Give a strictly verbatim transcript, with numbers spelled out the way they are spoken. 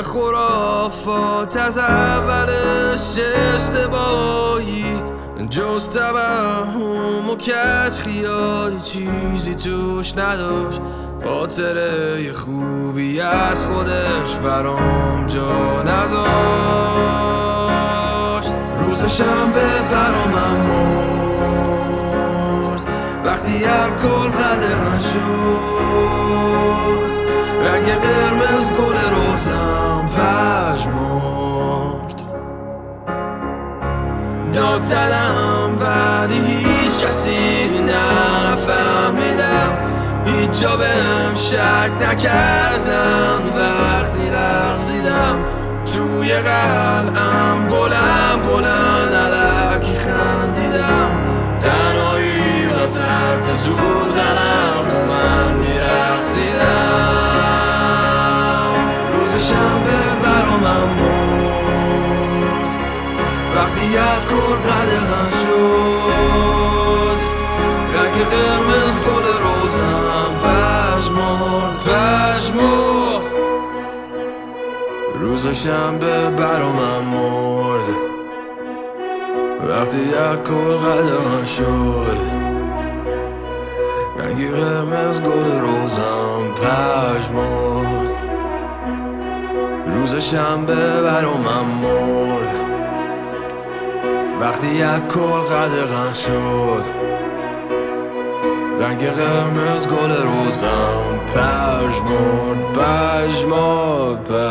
خرافات از اولش اشتباهی، جز توهم و کج خیالی چیزی توش نداشت. خاطره خوبی از خودش برام جا نذاشت. روز شنبه برامم مرد وقتی الکل قدغن شد. رنگ قرمز گل روزم پژمرد. داد زدم ولی هیچ کسی نه نفهمیدم، هیچ جا بهم شک نکردن. وقتی لغزیدم توی قلعم بلند بلند علکی خندیدم. تنهایی وسط سوزنم و من میرقصیدم. روز شنبه برامم مرد وقتی الکل قدغن شد. رنگ قرمز گل روزم پژمرد پژمرد. روز شنبه برامم مرد وقتی الکل قدغن شد. رنگ قرمز گل روزم پژمرد. روز شنبه برامم مرد وقتی الکل قدغن شد. رنگ قرمز گل روزم پژمرد پژمرد.